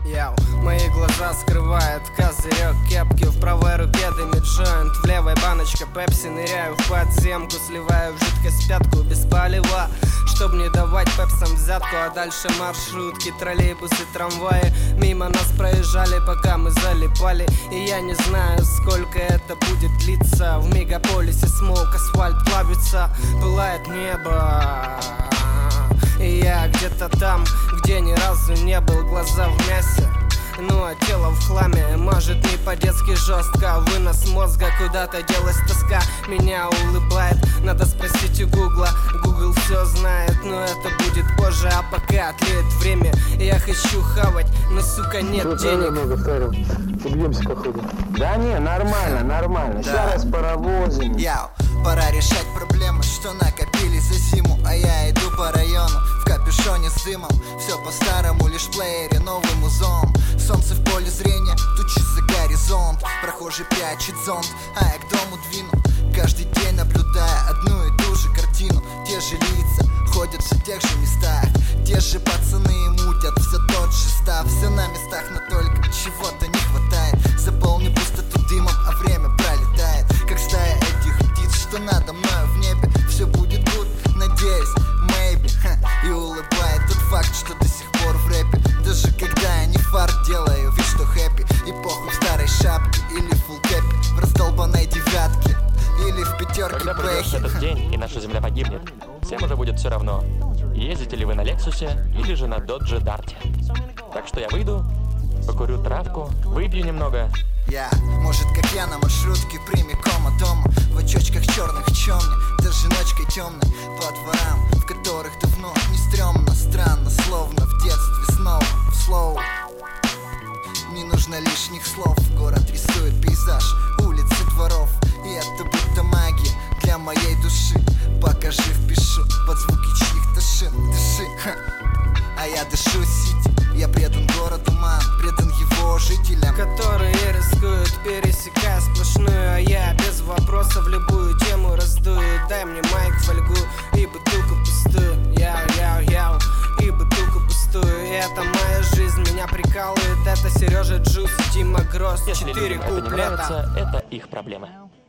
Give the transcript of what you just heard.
Яу, мои глаза скрывают козырек кепки. В правой руке дымит джойнт, в левой баночка пепси. Ныряю в подземку, сливаю в жидкость пятку без палева, чтоб не давать пепсам взятку. А дальше маршрутки, троллейбусы, трамваи мимо нас проезжали, пока мы залипали. И я не знаю, сколько это будет длиться. В мегаполисе смог, асфальт плавится, пылает небо. И я где-то там, где ни разу не был, глаза в мясе. Ну а тело в хламе, может не по-детски жестко. Вынос мозга, куда-то делась тоска. Меня улыбает, надо спросить у Гугла. Гугл все знает, но это будет позже. А пока тлеет время, я хочу хавать, но сука нет денег. Много вторил, убьемся походу. Да не, нормально, нормально, да. Сейчас паровозим. Яу, пора решать проблемы, что накопились за зиму. А я иду по району, в капюшоне с дымом. Все по-старому, лишь в плеере новый музон. Солнце в поле зрения, тучи за горизонт. Прохожий прячет зонт, а я к дому двину. Каждый день наблюдая одну и ту же картину. Те же лица, ходят все тех же местах. Те же пацаны мутят, все тот же став. Все на местах, но только чего-то не хватает. Заполни пустоту дымом, а время пролетает. Как стая этих птиц, что надо мною в небе. Все будет good, надеюсь, maybe. И улыбает тот факт, что до сих пор в рэпе. Даже когда я не фарт, делаю вид, что хэппи. И похуй в старой шапке или фулл кэпе, в раздолбанной девятке или в пятерке. Когда придет этот день и наша земля погибнет, всем уже будет все равно, ездите ли вы на Лексусе или же на Додже Дарте. Так что я выйду, покурю травку, выпью немного. Может, как я на маршрутке прямиком от дома. В очочках черных, чем мне, даже ночкой темной. По дворам, в которых давно не стрёмно. Странно, словно в детстве снова в слоу. Не нужно лишних слов, город рисует пейзаж улицы, дворов. И это будто магия для моей души. Покажи, впишу под звуки чьих-то шин. Дыши, а я дышу сити. Я предан городу, ман, предан его жителям, которые рискуют, пересекая сплошную. А я без вопросов любую тему раздую. Дай мне майк, фольгу и бутылку пустую. Яу, и бутылку пустую. И это моя жизнь, меня прикалывает. Это Сережа Джус, Дима Гросс, 4 Если людям это не куплета. нравится, это их проблемы.